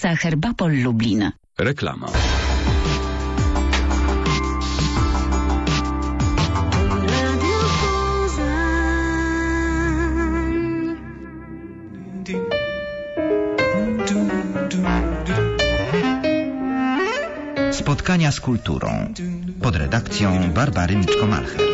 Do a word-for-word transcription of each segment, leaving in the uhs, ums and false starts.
Herbapol Lublin. Reklama. Spotkania z kulturą pod redakcją Barbary Miczko-Malcher.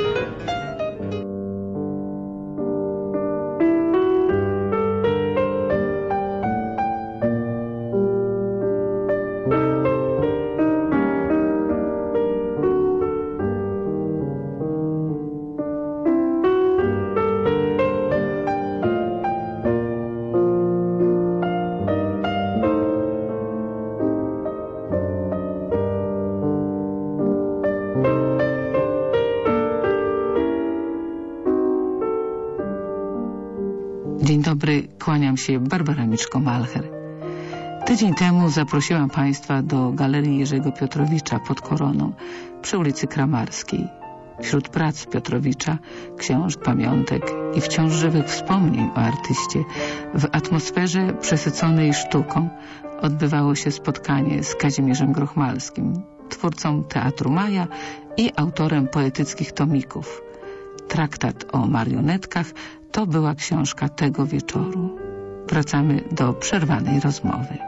Dzień dobry, kłaniam się, Barbara Miczko-Malcher. Tydzień temu zaprosiłam Państwa do Galerii Jerzego Piotrowicza pod Koroną przy ulicy Kramarskiej. Wśród prac Piotrowicza, książk, pamiątek i wciąż żywych wspomnień o artyście w atmosferze przesyconej sztuką odbywało się spotkanie z Kazimierzem Grochmalskim, twórcą Teatru Maja i autorem poetyckich tomików. Traktat o marionetkach to była książka tego wieczoru. Wracamy do przerwanej rozmowy.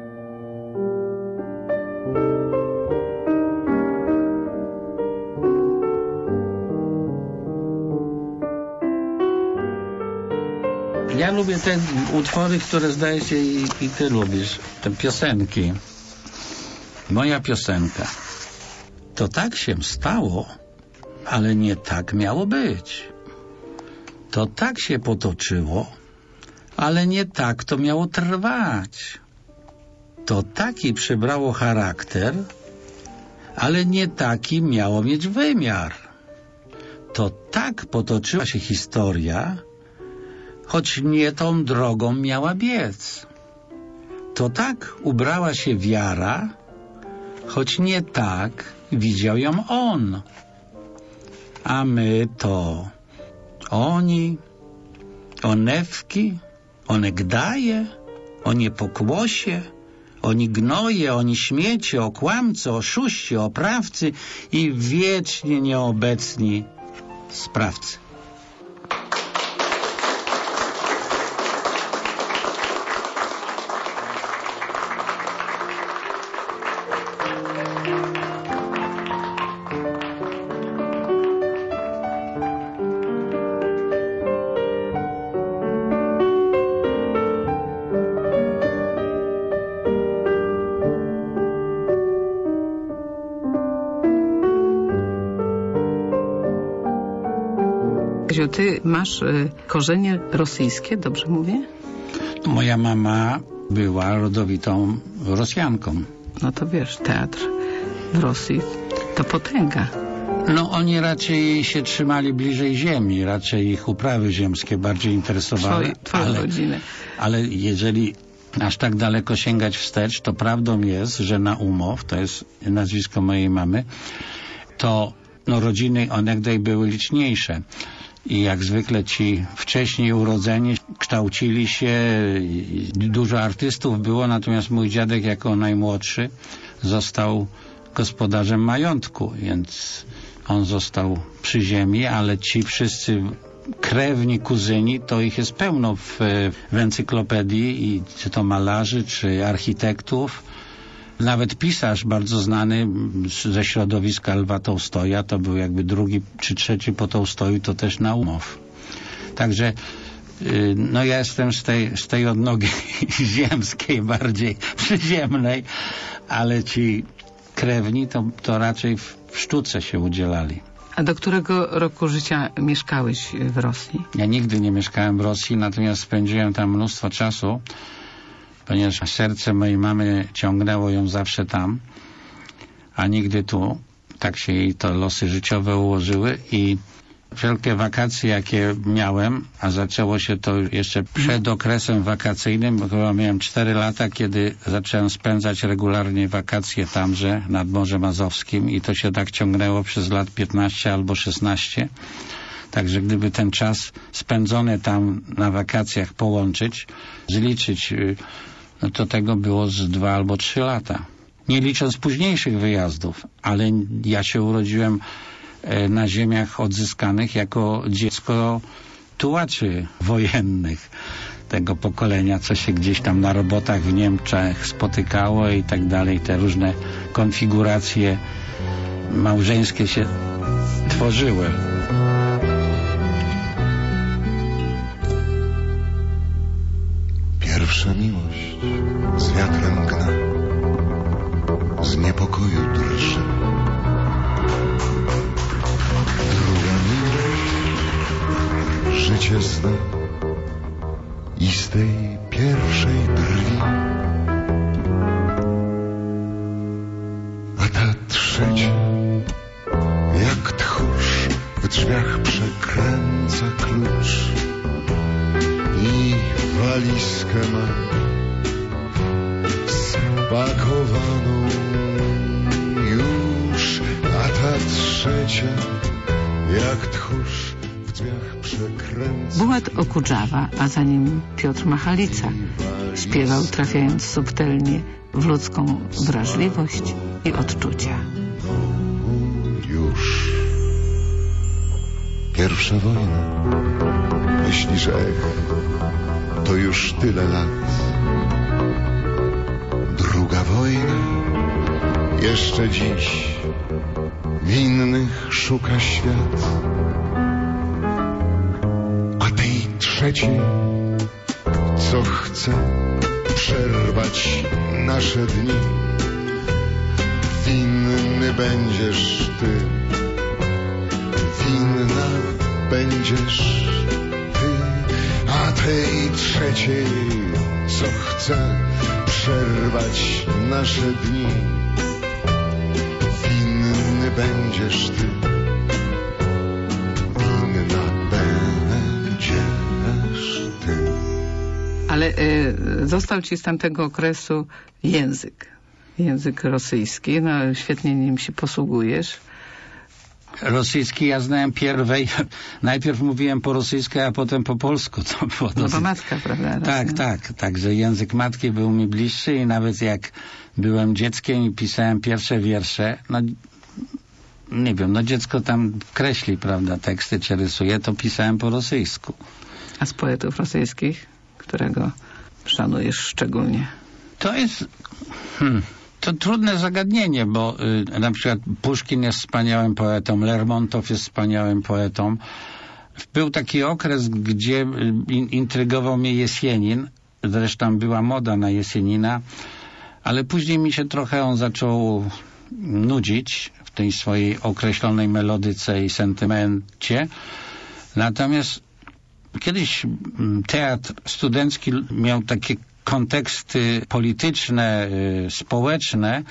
Ja lubię te utwory, które zdaje się i, i ty lubisz. Te piosenki. Moja piosenka. To tak się stało, ale nie tak miało być. To tak się potoczyło, ale nie tak to miało trwać. To taki przybrało charakter, ale nie taki miało mieć wymiar. To tak potoczyła się historia, choć nie tą drogą miała biec. To tak ubrała się wiara, choć nie tak widział ją on. A my to oni, onewki, onegdaje, o niepokłosie, oni gnoje, oni śmiecie, o kłamcy, oszuści, oprawcy i wiecznie nieobecni sprawcy. Ty masz y, korzenie rosyjskie, dobrze mówię? Moja mama była rodowitą Rosjanką. No to wiesz, teatr w Rosji to potęga. No oni raczej się trzymali bliżej ziemi, raczej ich uprawy ziemskie bardziej interesowały. Twoje, twoją ale, rodzinę. Ale jeżeli aż tak daleko sięgać wstecz, to prawdą jest, że Naumow, to jest nazwisko mojej mamy, to no, rodziny onegdaj były liczniejsze. I jak zwykle ci wcześniej urodzeni kształcili się, dużo artystów było, natomiast mój dziadek jako najmłodszy został gospodarzem majątku, więc on został przy ziemi, ale ci wszyscy krewni, kuzyni, to ich jest pełno w, w encyklopedii, i czy to malarzy, czy architektów. Nawet pisarz bardzo znany ze środowiska Lwa Tołstoja, to był jakby drugi czy trzeci po Tołstoju, to też Naumow. Także no ja jestem z tej, z tej odnogi ziemskiej, bardziej przyziemnej, ale ci krewni to, to raczej w, w sztuce się udzielali. A do którego roku życia mieszkałeś w Rosji? Ja nigdy nie mieszkałem w Rosji, natomiast spędziłem tam mnóstwo czasu, ponieważ serce mojej mamy ciągnęło ją zawsze tam, a nigdy tu. Tak się jej to losy życiowe ułożyły i wszelkie wakacje, jakie miałem, a zaczęło się to jeszcze przed okresem wakacyjnym, bo chyba miałem cztery lata, kiedy zacząłem spędzać regularnie wakacje tamże nad Morzem Azowskim i to się tak ciągnęło przez lat piętnaście albo szesnaście. Także gdyby ten czas spędzony tam na wakacjach połączyć, zliczyć no to tego było z dwa albo trzy lata. Nie licząc późniejszych wyjazdów, ale ja się urodziłem na ziemiach odzyskanych jako dziecko tułaczy wojennych tego pokolenia, co się gdzieś tam na robotach w Niemczech spotykało i tak dalej. Te różne konfiguracje małżeńskie się tworzyły. Pierwsza miłość z wiatrem gna, z niepokoju drży. Druga miłość życie zna i z tej pierwszej drwi. A ta trzecia jak tchórz w drzwiach przekręca klucz i walizkę ma spakowaną już, a ta trzecia jak tchórz w drzwiach przekręca. Bułat Okudżawa, a za nim Piotr Machalica śpiewał, trafiając subtelnie w ludzką wrażliwość i odczucia. Już pierwsza wojna, myślisz, ech, to już tyle lat. Druga wojna, jeszcze dziś winnych szuka świat. A tej trzeciej, co chce przerwać nasze dni, winny będziesz ty, winna będziesz ty. A tej trzeciej, co chce przerwać nasze dni, winny będziesz ty, winna będziesz ty. Ale y, został ci z tamtego okresu język, język rosyjski, no świetnie nim się posługujesz. Rosyjski ja znałem pierwej. Najpierw mówiłem po rosyjsku, a potem po polsku. To było dosyć... No bo matka, prawda? Tak, Rosja. tak. Także język matki był mi bliższy i nawet jak byłem dzieckiem i pisałem pierwsze wiersze, no nie wiem, no dziecko tam kreśli, prawda, teksty czy rysuje, to pisałem po rosyjsku. A z poetów rosyjskich, którego szanujesz szczególnie? To jest... Hmm. To trudne zagadnienie, bo y, na przykład Puszkin jest wspaniałym poetą, Lermontow jest wspaniałym poetą. Był taki okres, gdzie y, in, intrygował mnie Jesienin, zresztą była moda na Jesienina, ale później mi się trochę on zaczął nudzić w tej swojej określonej melodyce i sentymencie. Natomiast kiedyś teatr studencki miał takie konteksty polityczne, y, społeczne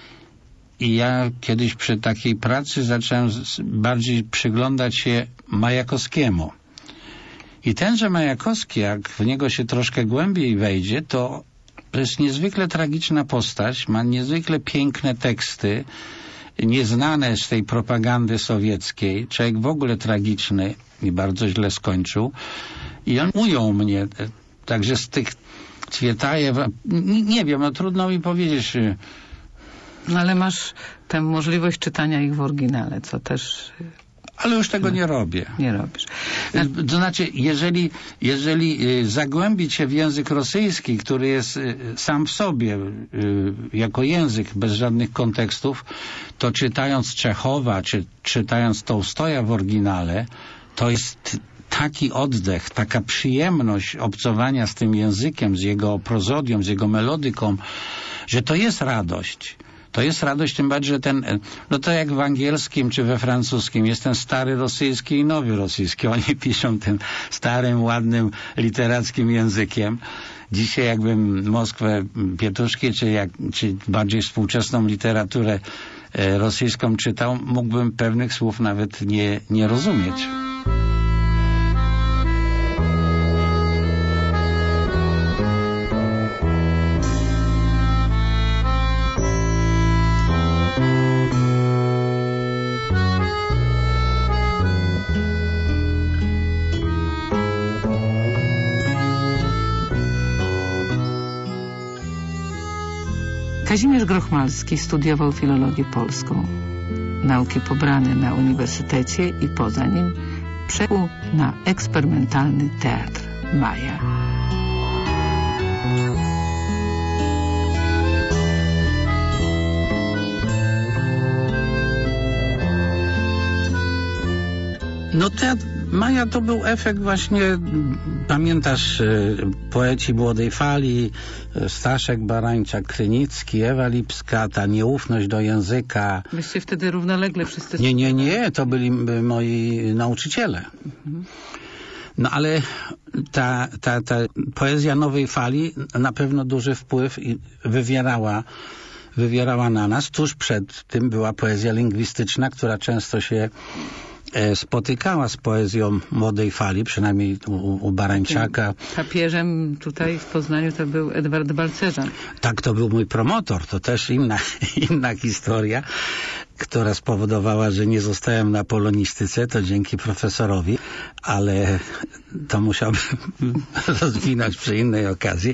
i ja kiedyś przy takiej pracy zacząłem z, bardziej przyglądać się Majakowskiemu. I tenże Majakowski, jak w niego się troszkę głębiej wejdzie, to to jest niezwykle tragiczna postać, ma niezwykle piękne teksty, nieznane z tej propagandy sowieckiej, człowiek w ogóle tragiczny i bardzo źle skończył. I on ujął mnie, także z tych Cwietajew, nie, nie wiem, no trudno mi powiedzieć. No ale masz tę możliwość czytania ich w oryginale, co też... Ale już tego nie robię. Nie robisz. To znaczy, jeżeli, jeżeli zagłębić się w język rosyjski, który jest sam w sobie jako język bez żadnych kontekstów, to czytając Czechowa, czy czytając Tołstoja w oryginale, to jest taki oddech, taka przyjemność obcowania z tym językiem, z jego prozodią, z jego melodyką, że to jest radość. To jest radość, tym bardziej, że ten, no to jak w angielskim czy we francuskim, jest ten stary rosyjski i nowy rosyjski. Oni piszą tym starym, ładnym, literackim językiem. Dzisiaj jakbym Moskwę Pietuszki, czy, jak, czy bardziej współczesną literaturę e, rosyjską czytał, mógłbym pewnych słów nawet nie, nie rozumieć. Kazimierz Grochmalski studiował filologię polską. Nauki pobrane na uniwersytecie i poza nim przekuł na eksperymentalny teatr Maja. No teatr Maja to był efekt właśnie, pamiętasz, poeci Młodej Fali, Staszek Barańczak, Krynicki, Ewa Lipska, ta nieufność do języka. Myście wtedy równolegle wszyscy... Nie, nie, nie, to byli moi nauczyciele. Mhm. No ale ta, ta, ta poezja Nowej Fali na pewno duży wpływ wywierała, wywierała na nas. Tuż przed tym była poezja lingwistyczna, która często się spotykała z poezją Młodej Fali, przynajmniej u, u Barańczaka. Papieżem tutaj w Poznaniu to był Edward Balcerzan. Tak, to był mój promotor. To też inna, inna historia, która spowodowała, że nie zostałem na polonistyce, to dzięki profesorowi, ale to musiałbym rozwinąć przy innej okazji.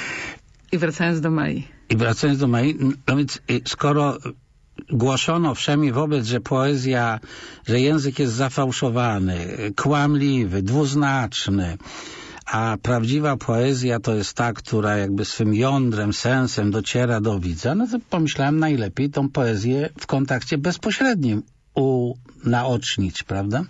I wracając do Mai. I wracając do Mai, no więc skoro głoszono wszemi wobec, że poezja, że język jest zafałszowany, kłamliwy, dwuznaczny, a prawdziwa poezja to jest ta, która jakby swym jądrem, sensem dociera do widza, no to pomyślałem, najlepiej tą poezję w kontakcie bezpośrednim unaocznić, prawda?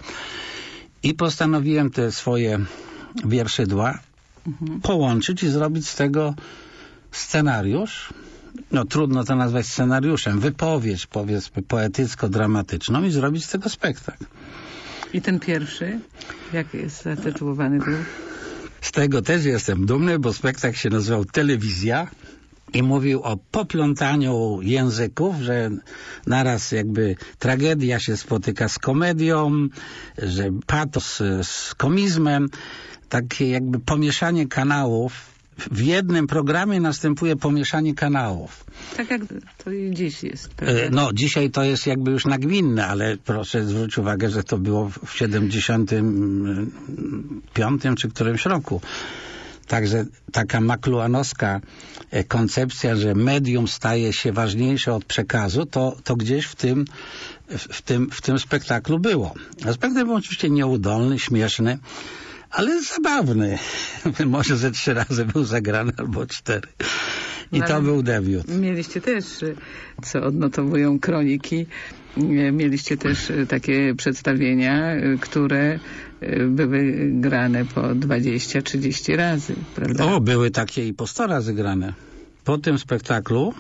I postanowiłem te swoje wierszydła mhm. połączyć i zrobić z tego scenariusz. No trudno to nazwać scenariuszem, wypowiedź, powiedzmy, poetycko-dramatyczną i zrobić z tego spektakl. I ten pierwszy, jak jest zatytułowany był? Z tego też jestem dumny, bo spektakl się nazywał Telewizja i mówił o poplątaniu języków, że naraz jakby tragedia się spotyka z komedią, że patos z komizmem, takie jakby pomieszanie kanałów. W jednym programie następuje pomieszanie kanałów. Tak jak to i dziś jest. Prawda? No, dzisiaj to jest jakby już nagminne, ale proszę zwrócić uwagę, że to było w siedemdziesiątym piątym czy którymś roku. Także taka makluanowska koncepcja, że medium staje się ważniejsze od przekazu, to, to gdzieś w tym, w, tym, w tym spektaklu było. A spektakl był oczywiście nieudolny, śmieszny, ale zabawny. Może ze trzy razy był zagrany, albo cztery. I no, to był debiut. Mieliście też, co odnotowują kroniki, mieliście też takie przedstawienia, które były grane po dwadzieścia trzydzieści razy, prawda? O, były takie i po sto razy grane. Po tym spektaklu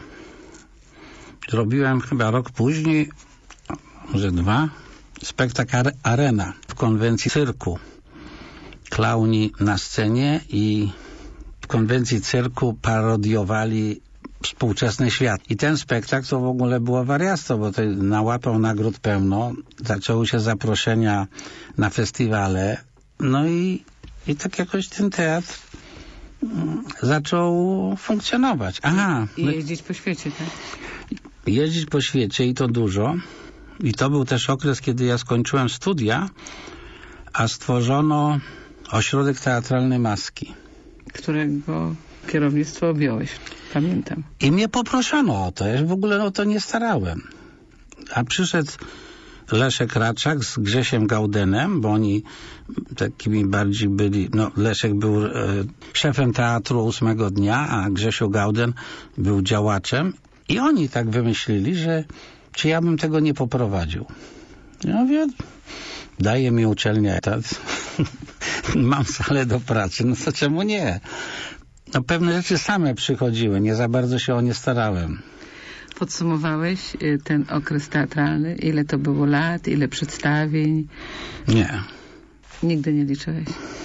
zrobiłem chyba rok później, może dwa, spektakl Arena w konwencji cyrku. Klauni na scenie i w konwencji cyrku parodiowali współczesny świat. I ten spektakl to w ogóle było wariactwo, bo to nałapał nagród pełno. Zaczęły się zaproszenia na festiwale. No i, i tak jakoś ten teatr mm, zaczął funkcjonować. Aha. I jeździć po świecie, tak? Jeździć po świecie i to dużo. I to był też okres, kiedy ja skończyłem studia, a stworzono Ośrodek Teatralny Maski. Którego kierownictwo objąłeś, pamiętam. I mnie poproszono o to. Ja w ogóle o to nie starałem. A przyszedł Leszek Raczak z Grzesiem Gaudenem, bo oni takimi bardziej byli... No, Leszek był e, szefem teatru ósmego dnia, a Grzesiu Gauden był działaczem. I oni tak wymyślili, że czy ja bym tego nie poprowadził. Ja mówię, daje mi uczelnia etat, mam salę do pracy, no to czemu nie? No pewne rzeczy same przychodziły, nie za bardzo się o nie starałem. Podsumowałeś ten okres teatralny? Ile to było lat? Ile przedstawień? Nie. Nigdy nie liczyłeś?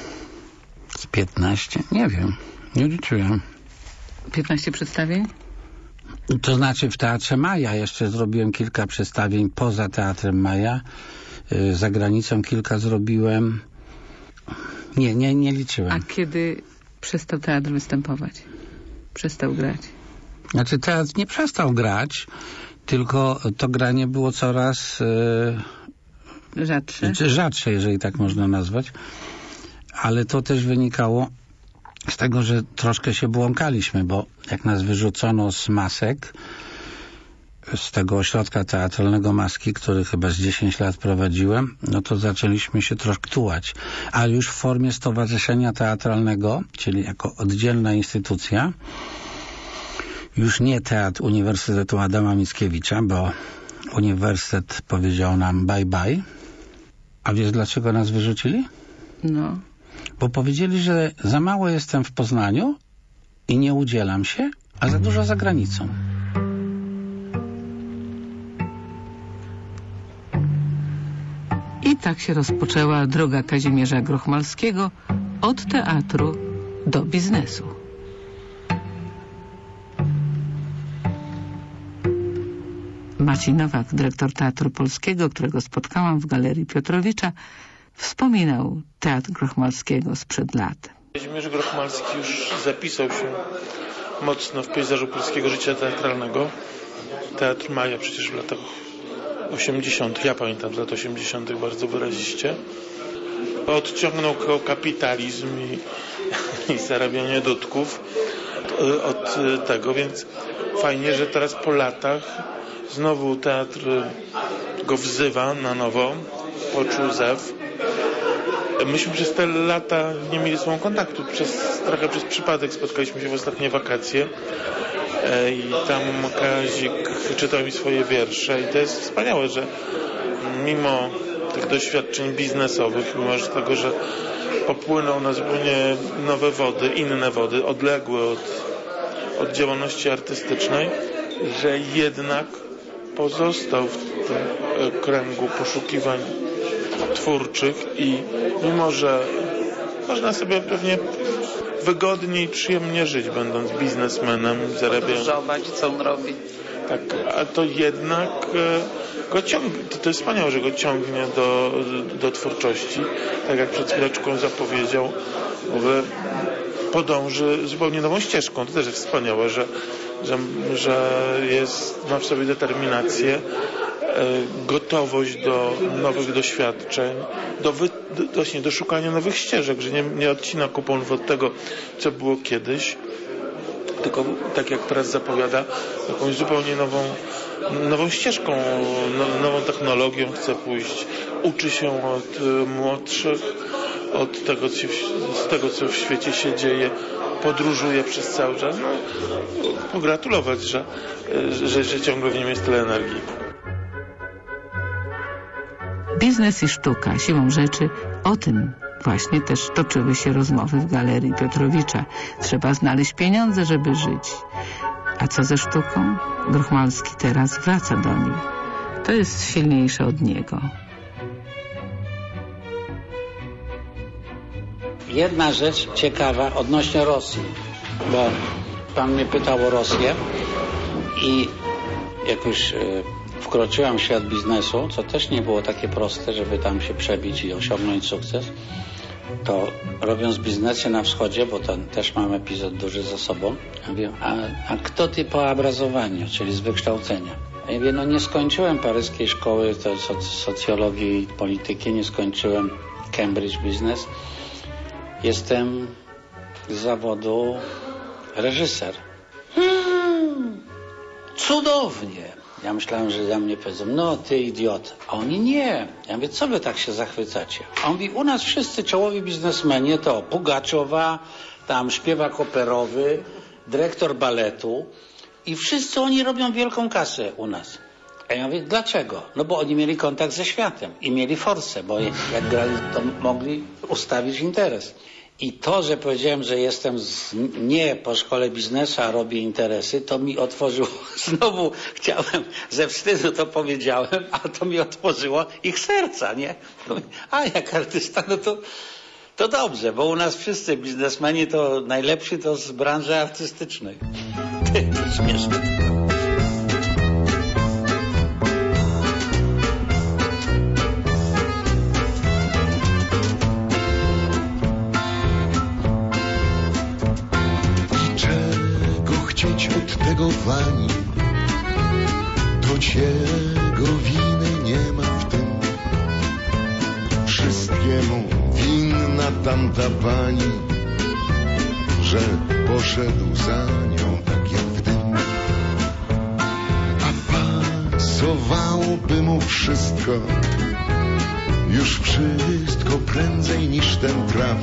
Z piętnaście? Nie wiem. Nie liczyłem. piętnaście przedstawień? To znaczy w Teatrze Maja jeszcze zrobiłem kilka przedstawień poza Teatrem Maja. Za granicą kilka zrobiłem. Nie, nie, nie liczyłem. A kiedy przestał teatr występować? Przestał grać? Znaczy teatr nie przestał grać, tylko to granie było coraz e, rzadsze. rzadsze, jeżeli tak można nazwać. Ale to też wynikało Z tego, że troszkę się błąkaliśmy, bo jak nas wyrzucono z Masek, z tego ośrodka teatralnego Maski, który chyba z dziesięć lat prowadziłem, no to zaczęliśmy się troszkę tułać. Ale już w formie stowarzyszenia teatralnego, czyli jako oddzielna instytucja, już nie Teatr Uniwersytetu Adama Mickiewicza, bo uniwersytet powiedział nam bye bye. A wiesz, dlaczego nas wyrzucili? No. Bo powiedzieli, że za mało jestem w Poznaniu i nie udzielam się, a za dużo za granicą. I tak się rozpoczęła droga Kazimierza Grochmalskiego od teatru do biznesu. Maciej Nowak, dyrektor Teatru Polskiego, którego spotkałam w Galerii Piotrowicza, wspominał Teatr Grochmalskiego sprzed lat. Kazimierz Grochmalski już zapisał się mocno w pejzażu polskiego życia teatralnego. Teatr Maja przecież w latach osiemdziesiątych, ja pamiętam z lat osiemdziesiątych bardzo wyraziście, odciągnął kapitalizm i, i zarabianie dudków od tego, więc fajnie, że teraz po latach znowu teatr go wzywa na nowo, poczuł zew. Myśmy przez te lata nie mieli ze sobą kontaktu, przez, trochę przez przypadek spotkaliśmy się w ostatnie wakacje i tam Kazik czytał mi swoje wiersze i to jest wspaniałe, że mimo tych doświadczeń biznesowych, mimo tego, że popłynął na zupełnie nowe wody, inne wody, odległe od, od działalności artystycznej, że jednak pozostał w tym kręgu poszukiwań twórczych i mimo, że można sobie pewnie wygodnie i przyjemnie żyć, będąc biznesmenem, zarabiając. Podróżować, co on robi. Tak, a to jednak go ciągnie, to jest wspaniałe, że go ciągnie do, do twórczości. Tak jak przed chwileczką zapowiedział, że podąży zupełnie nową ścieżką. To też jest wspaniałe, że, że, że jest, ma w sobie determinację, gotowość do nowych doświadczeń, do, wy, do, właśnie do szukania nowych ścieżek, że nie, nie odcina kuponów od tego, co było kiedyś, tylko tak jak teraz zapowiada, jakąś zupełnie nową, nową ścieżką, no, nową technologią chce pójść. Uczy się od młodszych, od tego, co, z tego, co w świecie się dzieje, podróżuje przez cały czas. No, pogratulować, że, że, że ciągle w nim jest tyle energii. Biznes i sztuka, siłą rzeczy, o tym właśnie też toczyły się rozmowy w Galerii Piotrowicza. Trzeba znaleźć pieniądze, żeby żyć. A co ze sztuką? Grochmalski teraz wraca do niej. To jest silniejsze od niego. Jedna rzecz ciekawa odnośnie Rosji, bo pan mnie pytał o Rosję i jak już wkroczyłem w świat biznesu, co też nie było takie proste, żeby tam się przebić i osiągnąć sukces, to robiąc biznesy na wschodzie, bo ten też mam epizod duży za sobą, ja mówię, a, a kto ty po obrazowaniu, czyli z wykształcenia? A ja mówię, no nie skończyłem paryskiej szkoły to soc socjologii i polityki, nie skończyłem Cambridge Business. Jestem z zawodu reżyser. Hmm, cudownie. Ja myślałem, że za mnie powiedzą, no ty idiot. A oni nie. Ja mówię, co wy tak się zachwycacie? A on mówi, u nas wszyscy czołowi biznesmeni to Pugaczowa, tam śpiewak operowy, dyrektor baletu i wszyscy oni robią wielką kasę u nas. A ja mówię, dlaczego? No bo oni mieli kontakt ze światem i mieli forsę, bo jak grali, to mogli ustawić interes. I to, że powiedziałem, że jestem z, nie po szkole biznesu, a robię interesy, to mi otworzyło, znowu chciałem, ze wstydu to powiedziałem, a to mi otworzyło ich serca, nie? A jak artysta, no to, to dobrze, bo u nas wszyscy biznesmeni to najlepsi to z branży artystycznej. Ty, śmieszne. Tego pani, to ciego winy nie ma w tym. Wszystkiemu winna tamta pani, że poszedł za nią tak jak w dym. A pasowałoby mu wszystko, już wszystko prędzej niż ten traf,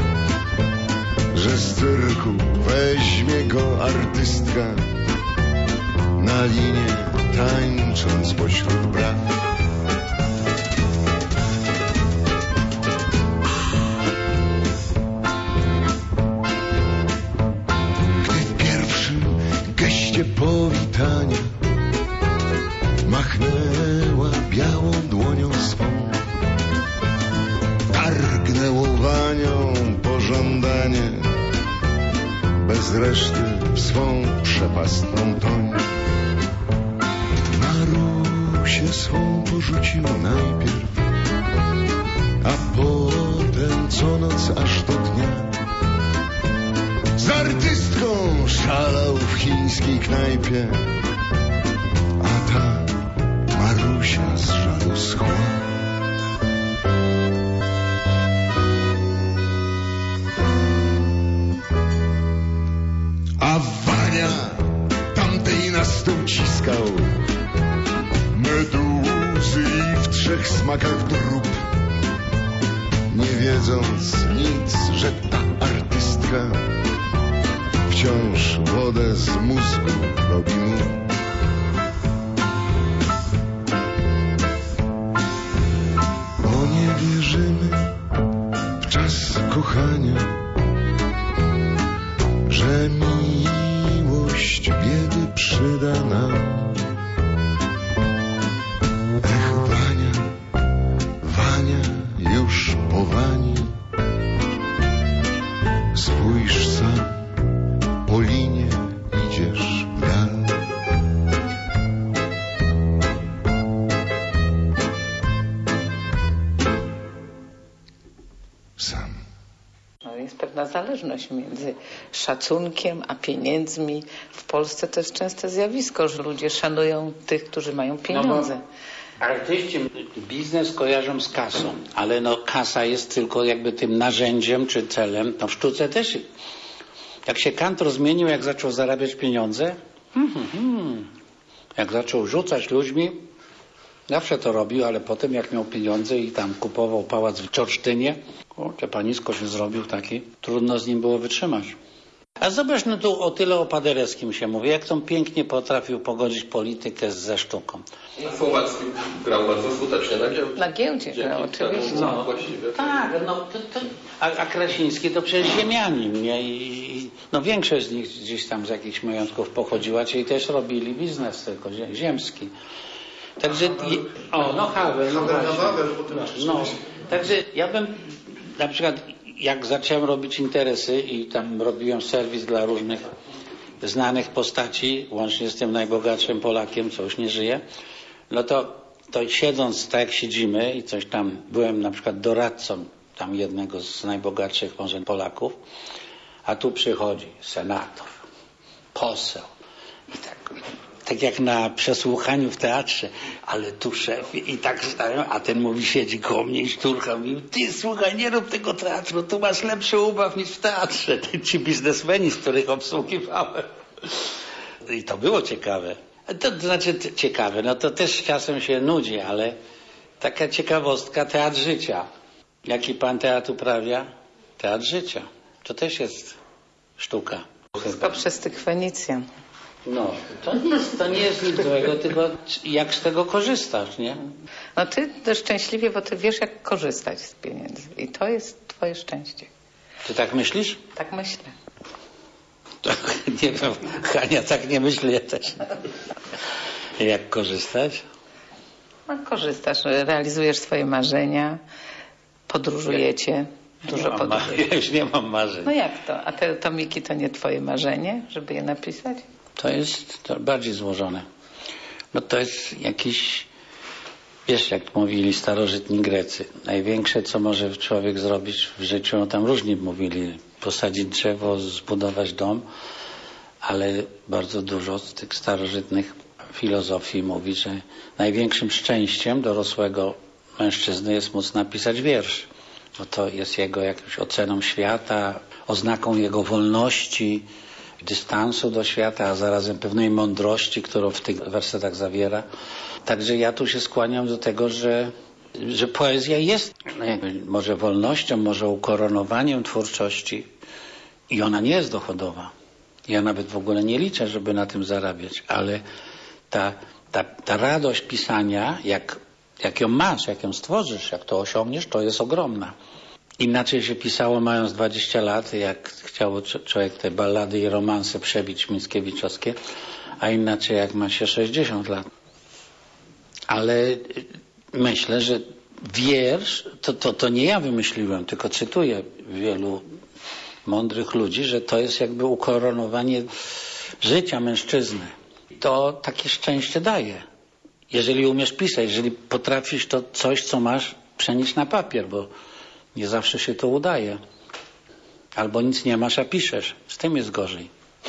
że z cyrku weźmie go artystka na linię, tańcząc pośród braw. Gdy w pierwszym geście powitania machnęła białą dłonią swą, targnęło Wanią pożądanie, bez reszty w swą przepastną toń. Marusię swą porzucił najpierw, a potem co noc aż do dnia z artystką szalał w chińskiej knajpie, a ta Marusia z żalu schła. A Wania tamtej na stół ciskał meduzy i w trzech smakach drób, nie wiedząc nic, że ta artystka wciąż wodę z mózgu robi mu. Bo nie wierzymy w czas kochania, że miłość biedy przyda nam. Ech, Wania, Wania, już po Wani, spójrz sam, po linie idziesz w dal. Sam. No, jest pewna zależność między szacunkiem a pieniędzmi. W Polsce to jest częste zjawisko, że ludzie szanują tych, którzy mają pieniądze. No artyści biznes kojarzą z kasą, ale no kasa jest tylko jakby tym narzędziem czy celem. No w sztuce też. Jak się Kant zmienił, jak zaczął zarabiać pieniądze, hmm, hmm, hmm. jak zaczął rzucać ludźmi, zawsze to robił, ale potem jak miał pieniądze i tam kupował pałac w Czorsztynie, o, Czepanisko się zrobił taki, trudno z nim było wytrzymać. A zobacz, no tu o tyle o Paderewskim się mówi, jak to pięknie potrafił pogodzić politykę ze sztuką. Słowacki grał bardzo skutecznie na giełdzie. Na giełdzie grał, oczywiście. No, właściwie. Tak, no to, to, a, a Krasiński to przecież ziemianin, nie? I, i, no większość z nich gdzieś tam z jakichś majątków pochodziła, czyli też robili biznes tylko ziemski. Także, o, no Havel, no właśnie. No, także ja bym, na przykład, jak zacząłem robić interesy i tam robiłem serwis dla różnych znanych postaci, łącznie z tym najbogatszym Polakiem, co już nie żyje, no to, to siedząc tak jak siedzimy i coś tam, byłem na przykład doradcą tam jednego z najbogatszych może Polaków, a tu przychodzi senator, poseł i tak... Tak jak na przesłuchaniu w teatrze, ale tu szef i tak stają, a ten mówi, siedzi koło mnie i szturcha, mówi, ty słuchaj, nie rób tego teatru, tu masz lepszy ubaw niż w teatrze. Ci biznesmeni, z których obsługiwałem. I to było ciekawe. To, to znaczy ciekawe, no to też czasem się nudzi, ale taka ciekawostka, teatr życia. Jaki pan teatr uprawia? Teatr życia. To też jest sztuka. Wszystko przez tych Fenicjan. No, to nie, jest, to nie jest nic złego, tylko jak z tego korzystasz, nie? No ty też szczęśliwie, bo ty wiesz, jak korzystać z pieniędzy. I to jest twoje szczęście. Ty tak myślisz? Tak myślę. To, nie wiem, Hania tak nie myśli, ja też. Jak korzystać? No korzystasz, realizujesz swoje marzenia, podróżujecie. Dużo nie mam, podróżujesz. Ja już nie mam marzeń. No jak to? A te tomiki to nie twoje marzenie, żeby je napisać? To jest to bardziej złożone. No to jest jakiś, wiesz, jak mówili starożytni Grecy, największe, co może człowiek zrobić w życiu, no tam różni mówili, posadzić drzewo, zbudować dom, ale bardzo dużo z tych starożytnych filozofii mówi, że największym szczęściem dorosłego mężczyzny jest móc napisać wiersz. bo to jest jego jakąś oceną świata, oznaką jego wolności, dystansu do świata, a zarazem pewnej mądrości, którą w tych wersetach zawiera. Także ja tu się skłaniam do tego, że, że poezja jest może wolnością, może ukoronowaniem twórczości i ona nie jest dochodowa. Ja nawet w ogóle nie liczę, żeby na tym zarabiać, ale ta, ta, ta radość pisania, jak, jak ją masz, jak ją stworzysz, jak to osiągniesz, to jest ogromna. Inaczej się pisało mając dwadzieścia lat, jak chciał człowiek te ballady i romanse przebić mickiewiczowskie, a inaczej jak ma się sześćdziesiąt lat. Ale myślę, że wiersz, to, to, to nie ja wymyśliłem, tylko cytuję wielu mądrych ludzi, że to jest jakby ukoronowanie życia mężczyzny. To takie szczęście daje. Jeżeli umiesz pisać, jeżeli potrafisz to coś, co masz, przenieść na papier, bo nie zawsze się to udaje. Albo nic nie masz, a piszesz. Z tym jest gorzej.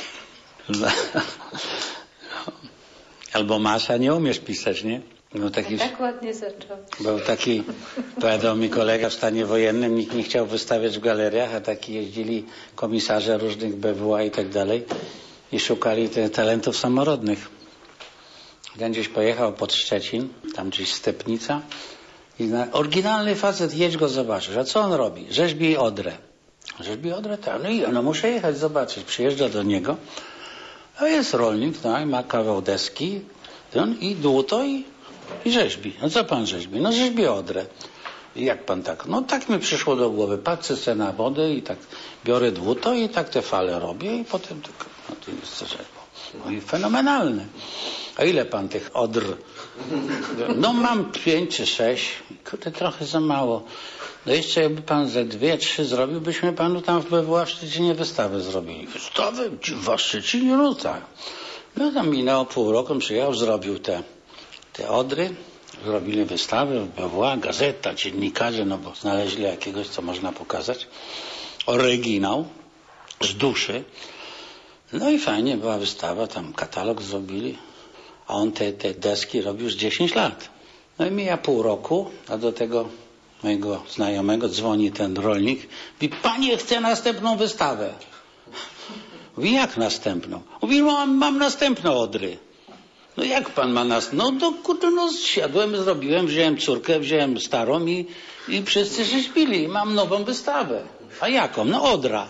Albo masz, a nie umiesz pisać, nie? No taki, tak ładnie zaczął. Był taki, powiedział mi kolega w stanie wojennym, nikt nie chciał wystawiać w galeriach, a taki jeździli komisarze różnych B W A i tak dalej i szukali te talentów samorodnych. Ten gdzieś pojechał pod Szczecin, tam gdzieś Stepnica i na, oryginalny facet, jedź go zobaczysz. A co on robi? Rzeźbi odrę. Rzeźbi odrę? Tak. No i no muszę jechać zobaczyć. Przyjeżdża do niego, a jest rolnik, no, i ma kawał deski ten, i dłuto i I rzeźbi. No co pan rzeźbi? No rzeźbi odrę. I jak pan tak? No tak mi przyszło do głowy. Patrzę sobie na wodę i tak biorę dłuto i tak te fale robię i potem tak, no to jest co rzeźbą. No i fenomenalne. A ile pan tych odr? No mam pięć czy sześć. Kurde, trochę za mało. No jeszcze jakby pan ze dwie, trzy zrobił, byśmy panu tam w B W A w Szczecinie wystawę zrobili. Wystawę? W Szczecinie? No tak. No tam minęło pół roku, on przyjechał, zrobił te Te odry, zrobili wystawę, była gazeta, dziennikarze, no bo znaleźli jakiegoś, co można pokazać. Oryginał z duszy. No i fajnie była wystawa, tam katalog zrobili, a on te, te deski robił już dziesięć lat. No i mija pół roku, a do tego mojego znajomego dzwoni ten rolnik, mówi, panie, chcę następną wystawę. Mówi, jak następną? Mówi, mam, mam następne odry. No jak pan ma nas? No to kurde, no siadłem, zrobiłem, wziąłem córkę, wziąłem starą i, i wszyscy się śpili. Mam nową wystawę. A jaką? No odra.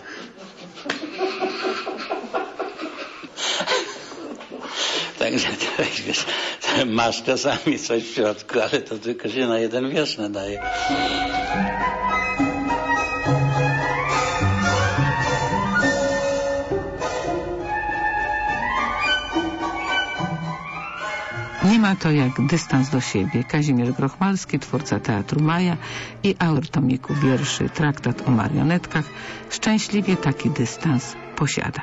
Także wiesz, masz czasami coś w środku, ale to tylko się na jeden wiersz nadaje. Nie ma to jak dystans do siebie. Kazimierz Grochmalski, twórca Teatru Maja i autor tomiku wierszy Traktat o marionetkach, szczęśliwie taki dystans posiada.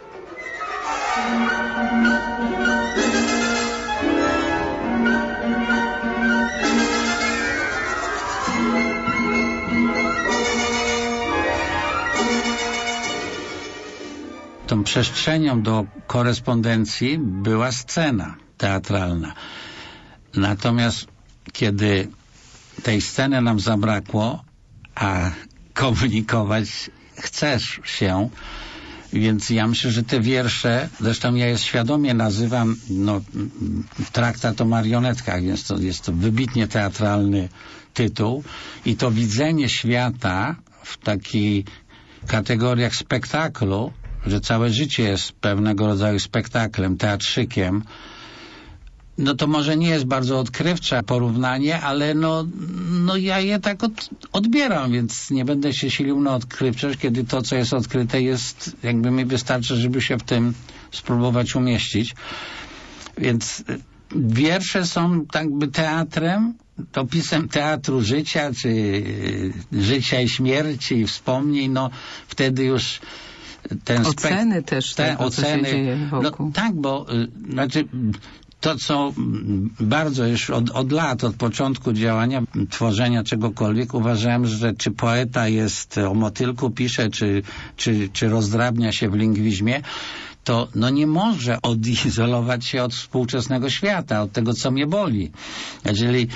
Tą przestrzenią do korespondencji była scena teatralna. Natomiast kiedy tej sceny nam zabrakło, a komunikować chcesz się, więc ja myślę, że te wiersze, zresztą ja je świadomie nazywam no, Traktat o marionetkach, więc to jest to wybitnie teatralny tytuł i to widzenie świata w takich kategoriach spektaklu, że całe życie jest pewnego rodzaju spektaklem, teatrzykiem, no to może nie jest bardzo odkrywcze porównanie, ale no, no ja je tak od, odbieram, więc nie będę się silił na odkrywczość, kiedy to, co jest odkryte, jest, jakby mi wystarczy, żeby się w tym spróbować umieścić. Więc wiersze są jakby teatrem, opisem teatru życia, czy życia i śmierci i wspomnień, no wtedy już ten oceny też te tego, oceny, co się dzieje wokół. No, tak, bo y, znaczy to, co bardzo już od, od lat, od początku działania, tworzenia czegokolwiek, uważałem, że czy poeta jest o motylku pisze, czy, czy, czy rozdrabnia się w lingwizmie, to no nie może odizolować się od współczesnego świata, od tego, co mnie boli. Jeżeli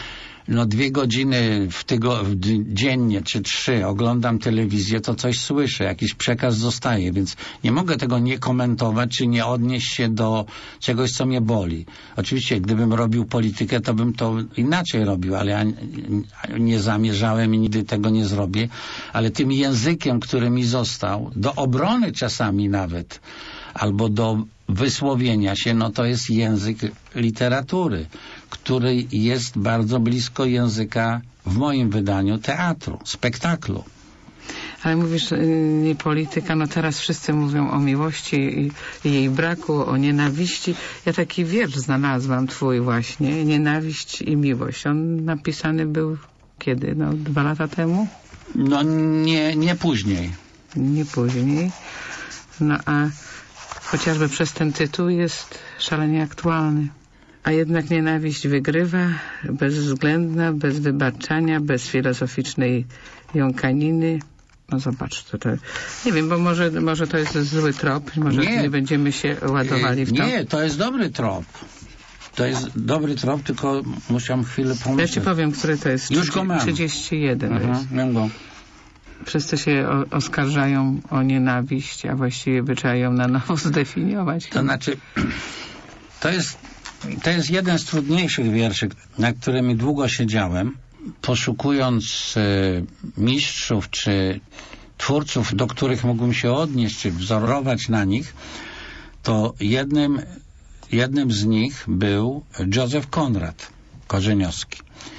no dwie godziny w tygo, w dziennie czy trzy oglądam telewizję, to coś słyszę, jakiś przekaz zostaje, więc nie mogę tego nie komentować, czy nie odnieść się do czegoś, co mnie boli. Oczywiście, gdybym robił politykę, to bym to inaczej robił, ale ja nie zamierzałem i nigdy tego nie zrobię, ale tym językiem, który mi został, do obrony czasami nawet, albo do wysłowienia się, no to jest język literatury, który jest bardzo blisko języka, w moim wydaniu, teatru, spektaklu. Ale mówisz, nie polityka, no teraz wszyscy mówią o miłości i, i jej braku, o nienawiści. Ja taki wiersz znalazłam twój właśnie, Nienawiść i miłość. On napisany był kiedy? No dwa lata temu? No nie, nie później. Nie później. No a chociażby przez ten tytuł jest szalenie aktualny. A jednak nienawiść wygrywa, bezwzględna, bez wybaczania, bez filozoficznej jąkaniny. No zobacz, to, to nie wiem, bo może, może to jest zły trop, może nie, nie będziemy się ładowali w to. Nie, to jest dobry trop. To jest dobry trop, tylko musiałem chwilę pomyśleć. Ja ci powiem, który to jest. Już go mam. trzydzieści jeden. Aha, jest. Mam go. Wszyscy się o, oskarżają o nienawiść, a właściwie by trzeba ją na nowo zdefiniować. To znaczy, to jest, to jest jeden z trudniejszych wierszy, na którymi długo siedziałem, poszukując y, mistrzów czy twórców, do których mógłbym się odnieść, czy wzorować na nich, to jednym, jednym z nich był Józef Konrad Korzeniowski.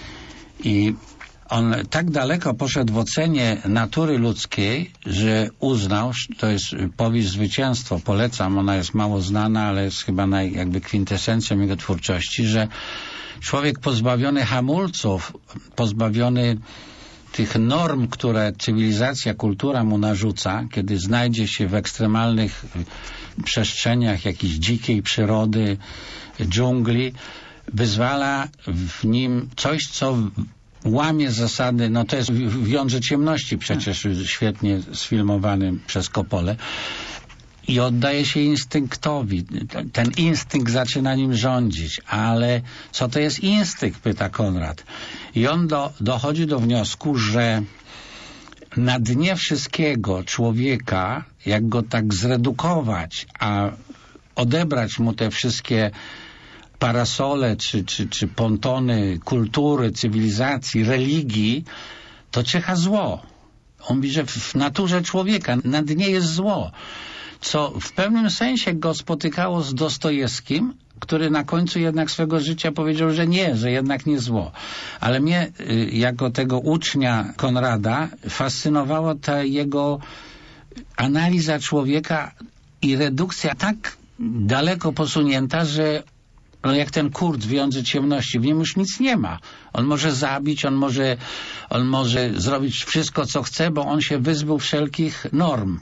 I on tak daleko poszedł w ocenie natury ludzkiej, że uznał, to jest powieść Zwycięstwo, polecam, ona jest mało znana, ale jest chyba naj, jakby kwintesencją jego twórczości, że człowiek pozbawiony hamulców, pozbawiony tych norm, które cywilizacja, kultura mu narzuca, kiedy znajdzie się w ekstremalnych przestrzeniach jakiejś dzikiej przyrody, dżungli, wyzwala w nim coś, co łamie zasady, no to jest w Jądrze Ciemności przecież świetnie sfilmowanym przez Coppolę, i oddaje się instynktowi. Ten instynkt zaczyna nim rządzić, ale co to jest instynkt, pyta Konrad. I on do, dochodzi do wniosku, że na dnie wszystkiego człowieka, jak go tak zredukować, a odebrać mu te wszystkie parasole, czy, czy, czy pontony kultury, cywilizacji, religii, to czyha zło. On mówi, że w naturze człowieka na dnie jest zło, co w pewnym sensie go spotykało z Dostojewskim, który na końcu jednak swego życia powiedział, że nie, że jednak nie zło. Ale mnie, jako tego ucznia Konrada, fascynowała ta jego analiza człowieka i redukcja tak daleko posunięta, że no jak ten Kurt w Jądrze Ciemności, w nim już nic nie ma. On może zabić, on może, on może zrobić wszystko, co chce, bo on się wyzbył wszelkich norm.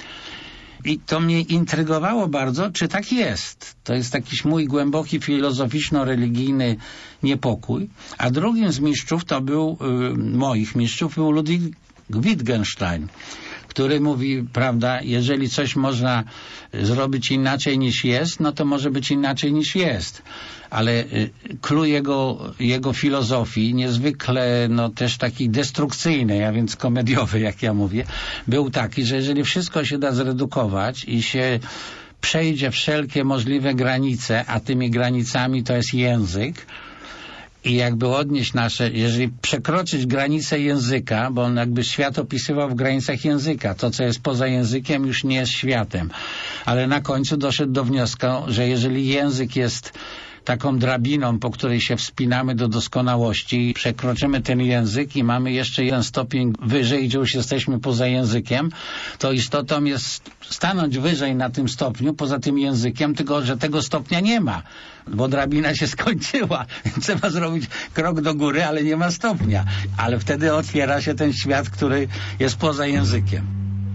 I to mnie intrygowało bardzo, czy tak jest. To jest jakiś mój głęboki filozoficzno-religijny niepokój. A drugim z mistrzów to był, y, moich mistrzów, był Ludwig Wittgenstein, który mówi, prawda, jeżeli coś można zrobić inaczej niż jest, no to może być inaczej niż jest. Ale clue jego, jego filozofii, niezwykle no też taki destrukcyjny, a więc komediowy, jak ja mówię, był taki, że jeżeli wszystko się da zredukować i się przejdzie wszelkie możliwe granice, a tymi granicami to jest język, i jakby odnieść nasze, jeżeli przekroczyć granicę języka, bo on jakby świat opisywał w granicach języka, to co jest poza językiem już nie jest światem. Ale na końcu doszedł do wniosku, że jeżeli język jest taką drabiną, po której się wspinamy do doskonałości i przekroczymy ten język i mamy jeszcze jeden stopień wyżej, gdzie już jesteśmy poza językiem, to istotą jest stanąć wyżej na tym stopniu, poza tym językiem, tylko że tego stopnia nie ma, bo drabina się skończyła. Trzeba zrobić krok do góry, ale nie ma stopnia. Ale wtedy otwiera się ten świat, który jest poza językiem.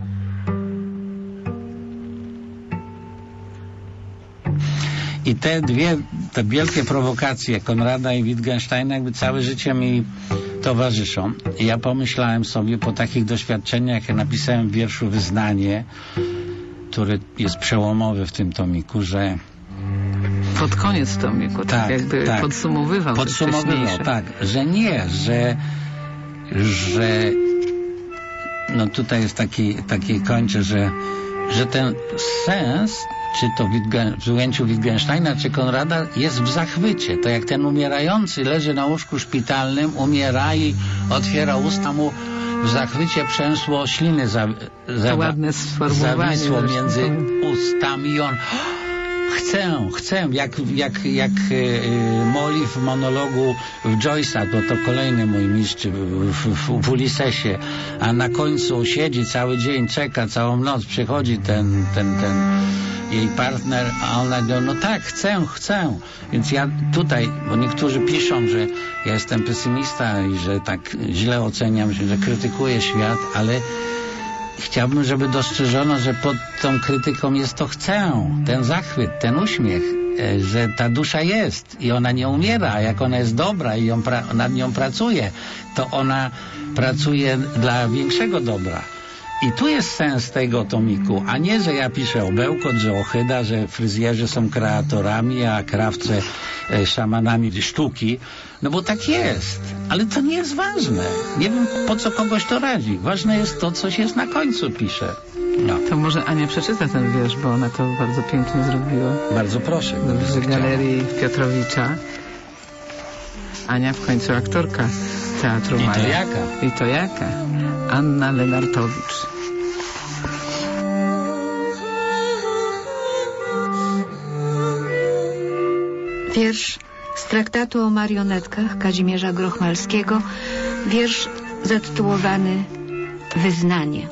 I te dwie, te wielkie prowokacje Konrada i Wittgensteina jakby całe życie mi towarzyszą. I ja pomyślałem sobie po takich doświadczeniach, jak napisałem w wierszu Wyznanie, który jest przełomowy w tym tomiku, że pod koniec tomiku, tak, tak jakby tak. podsumowywał Podsumowywał, tak, że nie, że że no tutaj jest taki, taki kończy, że, że ten sens, czy to w ujęciu Wittgensteina, czy Konrada, jest w zachwycie. To jak ten umierający leży na łóżku szpitalnym, umiera i otwiera usta, mu w zachwycie przęsło śliny za, za, zawisło między ustami i on chcę, chcę, jak, jak, jak yy, Molly w monologu w Joyce'a, bo to kolejny mój mistrz w, w, w Ulisesie, a na końcu siedzi cały dzień, czeka całą noc, przychodzi ten, ten, ten jej partner, a ona mówi, no tak, chcę, chcę. Więc ja tutaj, bo niektórzy piszą, że ja jestem pesymista i że tak źle oceniam, że krytykuję świat, ale chciałbym, żeby dostrzeżono, że pod tą krytyką jest to chcę, ten zachwyt, ten uśmiech, że ta dusza jest i ona nie umiera, a jak ona jest dobra i ją pra- nad nią pracuje, to ona pracuje dla większego dobra. I tu jest sens tego tomiku, a nie, że ja piszę o bełkot, że ohyda, że fryzjerzy są kreatorami, a krawce e, szamanami sztuki. No bo tak jest. Ale to nie jest ważne. Nie wiem, po co kogoś to radzi. Ważne jest to, co się na końcu pisze. No. To może Ania przeczyta ten wiersz, bo ona to bardzo pięknie zrobiła. Bardzo proszę. W Galerii Piotrowicza. Ania w końcu aktorka Teatru I Maja. to jaka? I to jaka? Anna Lenartowicz. Wiersz z traktatu o marionetkach Kazimierza Grochmalskiego, wiersz zatytułowany Wyznanie.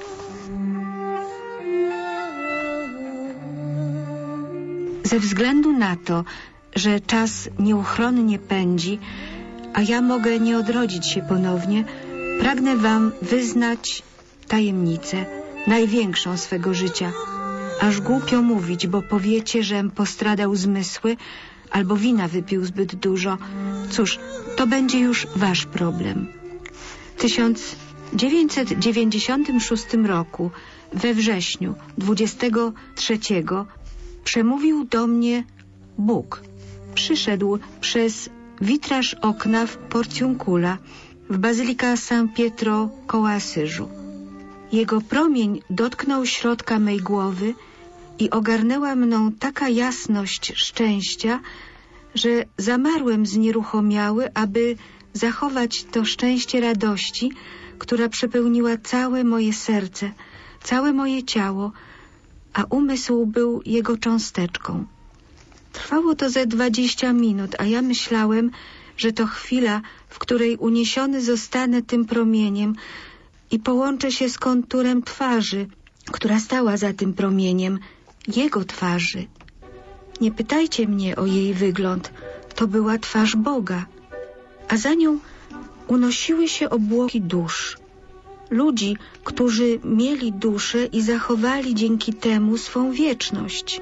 Ze względu na to, że czas nieuchronnie pędzi, a ja mogę nie odrodzić się ponownie, pragnę wam wyznać tajemnicę, największą swego życia. Aż głupio mówić, bo powiecie, żem postradał zmysły, albo wina wypił zbyt dużo. Cóż, to będzie już wasz problem. W tysiąc dziewięćset dziewięćdziesiątym szóstym roku, we wrześniu dwudziestego trzeciego, przemówił do mnie Bóg. Przyszedł przez witraż okna w Porciuncula, w Bazylika San Pietro koło Asyżu. Jego promień dotknął środka mej głowy i ogarnęła mną taka jasność szczęścia, że zamarłem znieruchomiały, aby zachować to szczęście radości, która przepełniła całe moje serce, całe moje ciało, a umysł był jego cząsteczką. Trwało to ze dwadzieścia minut, a ja myślałem, że to chwila, w której uniesiony zostanę tym promieniem i połączę się z konturem twarzy, która stała za tym promieniem, jego twarzy. Nie pytajcie mnie o jej wygląd, to była twarz Boga, a za nią unosiły się obłoki dusz. Ludzi, którzy mieli duszę i zachowali dzięki temu swą wieczność.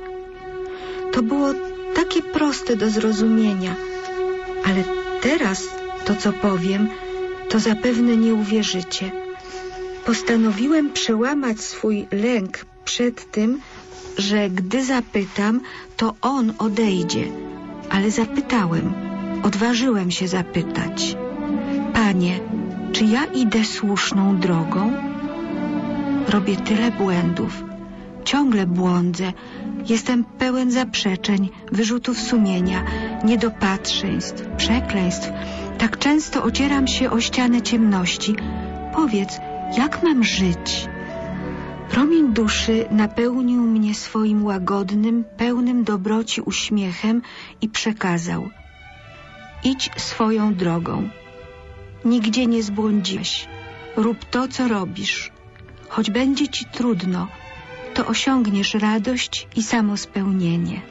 To było takie proste do zrozumienia, ale teraz to, co powiem, to zapewne nie uwierzycie. Postanowiłem przełamać swój lęk przed tym, że gdy zapytam, to on odejdzie. Ale zapytałem, odważyłem się zapytać. Panie, czy ja idę słuszną drogą? Robię tyle błędów. Ciągle błądzę. Jestem pełen zaprzeczeń, wyrzutów sumienia, niedopatrzeństw, przekleństw. Tak często ocieram się o ścianę ciemności. Powiedz, jak mam żyć? Promień duszy napełnił mnie swoim łagodnym, pełnym dobroci uśmiechem i przekazał: idź swoją drogą. Nigdzie nie zbłądziłeś. Rób to, co robisz. Choć będzie ci trudno, to osiągniesz radość i samospełnienie.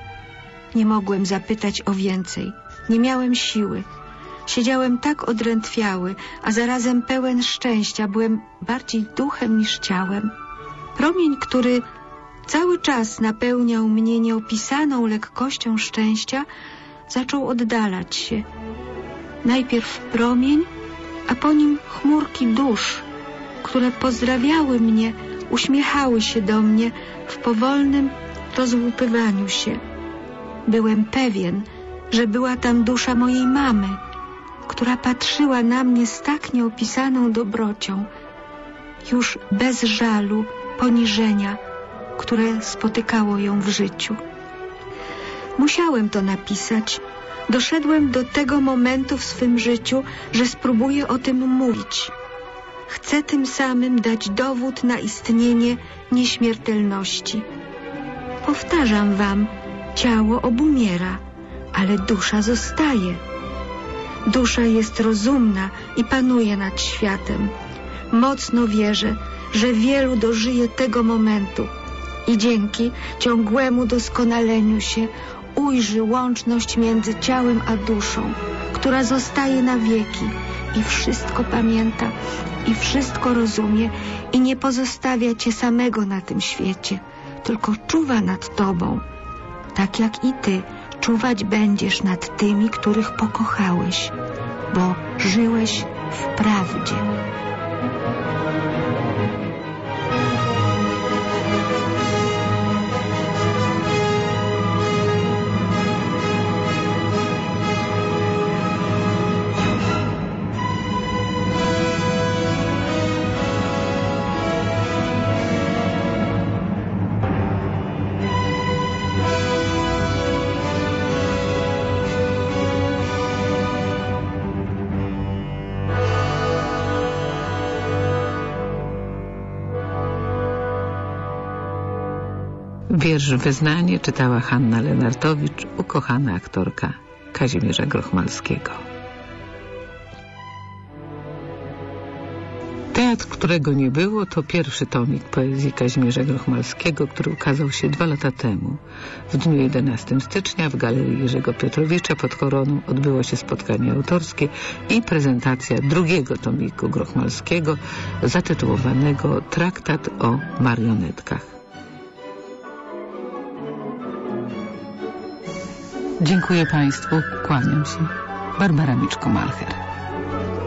Nie mogłem zapytać o więcej. Nie miałem siły. Siedziałem tak odrętwiały, a zarazem pełen szczęścia. Byłem bardziej duchem niż ciałem. Promień, który cały czas napełniał mnie nieopisaną lekkością szczęścia, zaczął oddalać się. Najpierw promień, a po nim chmurki dusz, które pozdrawiały mnie, uśmiechały się do mnie w powolnym rozłupywaniu się. byłem pewien, że była tam dusza mojej mamy, która patrzyła na mnie z tak nieopisaną dobrocią, już bez żalu, poniżenia, które spotykało ją w życiu. Musiałem to napisać. Doszedłem do tego momentu w swym życiu, że spróbuję o tym mówić. Chcę tym samym dać dowód na istnienie nieśmiertelności. Powtarzam wam, ciało obumiera, ale dusza zostaje. Dusza jest rozumna i panuje nad światem. Mocno wierzę, że wielu dożyje tego momentu i dzięki ciągłemu doskonaleniu się ujrzy łączność między ciałem a duszą, która zostaje na wieki i wszystko pamięta, i wszystko rozumie i nie pozostawia cię samego na tym świecie, tylko czuwa nad tobą, tak jak i ty czuwać będziesz nad tymi, których pokochałeś, bo żyłeś w prawdzie. Wiersz Wyznanie czytała Hanna Lenartowicz, ukochana aktorka Kazimierza Grochmalskiego. Teatr, którego nie było, to pierwszy tomik poezji Kazimierza Grochmalskiego, który ukazał się dwa lata temu. W dniu jedenastego stycznia w Galerii Jerzego Piotrowicza pod Koroną odbyło się spotkanie autorskie i prezentacja drugiego tomiku Grochmalskiego zatytułowanego Traktat o marionetkach. Dziękuję Państwu, kłaniam się. Barbara Miczko-Malcher.